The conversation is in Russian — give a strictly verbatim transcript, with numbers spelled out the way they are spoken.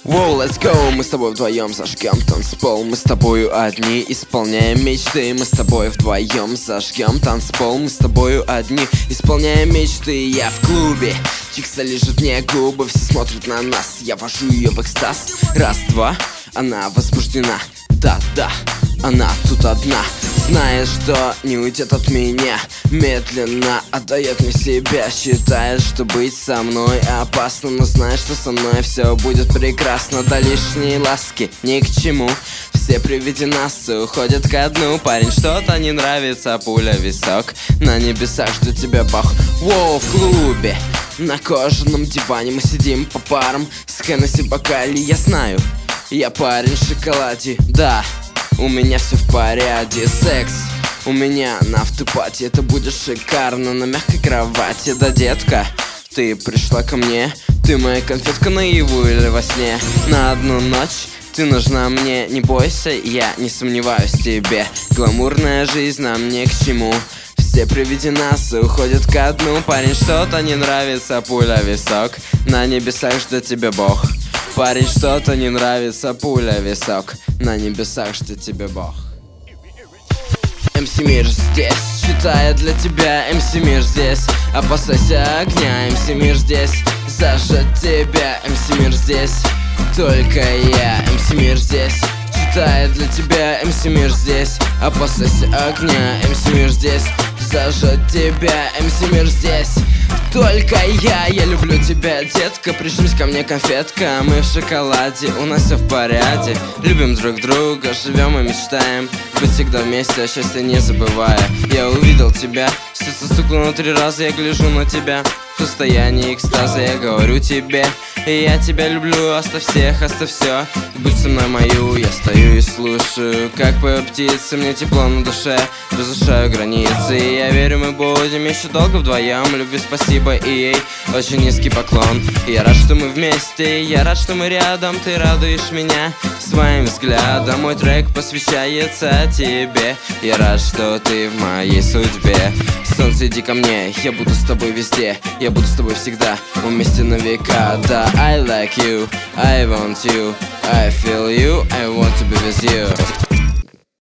Воу, let's go, мы с тобой вдвоем зажгем танцпол. Мы с тобою одни, исполняем мечты. Мы с тобой вдвоем зажгем танцпол. Мы с тобою одни, исполняем мечты. Я в клубе, Чикса лежит мне губы. Все смотрят на нас, я вожу ее в экстаз. Раз, два, она возбуждена. Да, да, она тут одна. Знает, что не уйдет от меня. Медленно отдает мне себя. Считает, что быть со мной опасно, но знает, что со мной все будет прекрасно. Да лишние ласки ни к чему. Все при виде нас уходят ко дну. Парень, что-то не нравится, пуля в висок. На небесах ждет тебя Бог. Воу, в клубе на кожаном диване мы сидим по парам. С Хеннесси в бокале, я знаю, я парень в шоколаде. Да, у меня все в порядке. Секс у меня на автопате. Это будет шикарно на мягкой кровати. Да, детка, ты пришла ко мне. Ты моя конфетка наяву или во сне. На одну ночь ты нужна мне. Не бойся, я не сомневаюсь в тебе. Гламурная жизнь нам ни к чему. Все при виде нас уходят ко дну. Парень, что-то не нравится, пуля в висок. На небесах ждет тебя Бог. Парень, что-то не нравится, пуля в висок. На небесах ждет тебя Бог. эм си Мир здесь, читает для тебя. эм си Мир здесь, опасайся огня. эм си Мир здесь, зажжет тебя. эм си Мир здесь, только я. эм си Мир здесь, читает для тебя. эм си Мир здесь, опасайся огня. эм си Мир здесь, зажжет тебя. эм си Мир здесь, только я. Я люблю тебя, детка, прижмись ко мне, конфетка. Мы в шоколаде, у нас все в порядке. Любим друг друга, живем и мечтаем быть всегда вместе, а счастье не забывая. Я увидел тебя, сердце стукнуло три раза. Я гляжу на тебя в состоянии экстаза. Я говорю тебе, и я тебя люблю. Оставь всех, оставь все, будь со мной мою. Я стою и слушаю, как поют птицы. Мне тепло на душе, разрушаю границы. И я верю, мы будем еще долго вдвоем. Любви спасибо и ей очень низкий поклон. Я рад, что мы вместе, я рад, что мы рядом. Ты радуешь меня своим взглядом. Мой трек посвящается тебе. Я рад, что ты в моей судьбе. Солнце, иди ко мне, я буду с тобой везде. Я буду с тобой всегда, вместе на века. Да, I like you, I want you, I feel you, I want to be with you.